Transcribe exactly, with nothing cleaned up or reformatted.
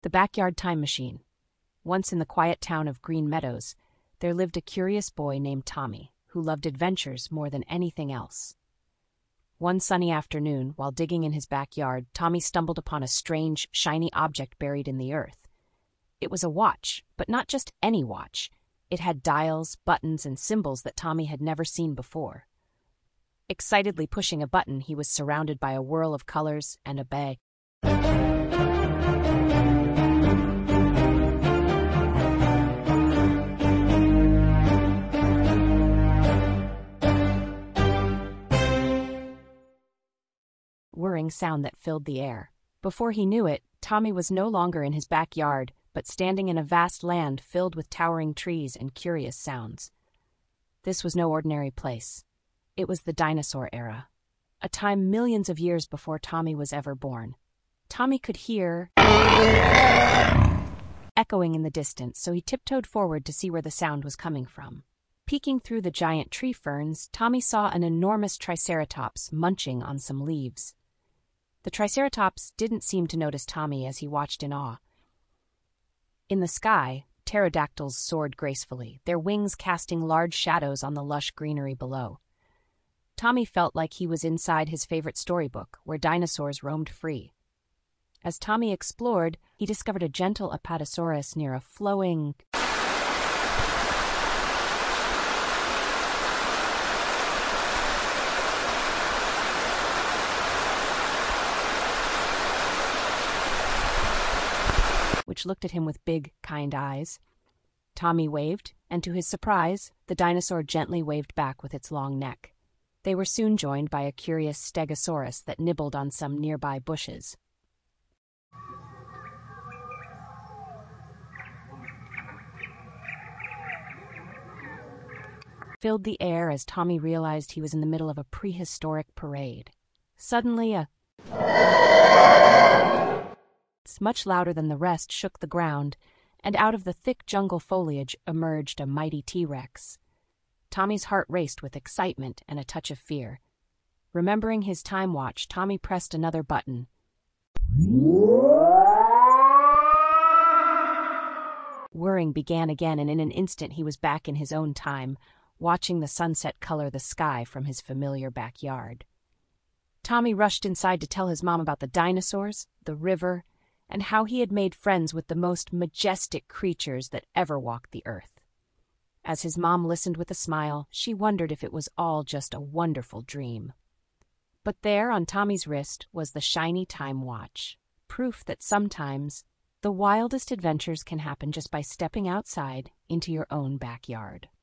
The Backyard Time Machine. Once in the quiet town of Green Meadows, there lived a curious boy named Tommy, who loved adventures more than anything else. One sunny afternoon, while digging in his backyard, Tommy stumbled upon a strange, shiny object buried in the earth. It was a watch, but not just any watch. It had dials, buttons, and symbols that Tommy had never seen before. Excitedly pushing a button, he was surrounded by a whirl of colors and a bang. Whirring sound that filled the air. Before he knew it, Tommy was no longer in his backyard, but standing in a vast land filled with towering trees and curious sounds. This was no ordinary place. It was the dinosaur era, a time millions of years before Tommy was ever born. Tommy could hear echoing in the distance, so he tiptoed forward to see where the sound was coming from. Peeking through the giant tree ferns, Tommy saw an enormous triceratops munching on some leaves. The triceratops didn't seem to notice Tommy as he watched in awe. In the sky, pterodactyls soared gracefully, their wings casting large shadows on the lush greenery below. Tommy felt like he was inside his favorite storybook, where dinosaurs roamed free. As Tommy explored, he discovered a gentle apatosaurus near a flowing which looked at him with big, kind eyes. Tommy waved, and to his surprise, the dinosaur gently waved back with its long neck. They were soon joined by a curious stegosaurus that nibbled on some nearby bushes. Filled the air as Tommy realized he was in the middle of a prehistoric parade. Suddenly, a much louder than the rest shook the ground, and out of the thick jungle foliage emerged a mighty T-Rex. Tommy's heart raced with excitement and a touch of fear. Remembering his time watch, Tommy pressed another button. Whirring began again, and in an instant he was back in his own time, watching the sunset color the sky from his familiar backyard. Tommy rushed inside to tell his mom about the dinosaurs, the river, and how he had made friends with the most majestic creatures that ever walked the earth. As his mom listened with a smile, she wondered if it was all just a wonderful dream. But there on Tommy's wrist was the shiny time watch, proof that sometimes the wildest adventures can happen just by stepping outside into your own backyard.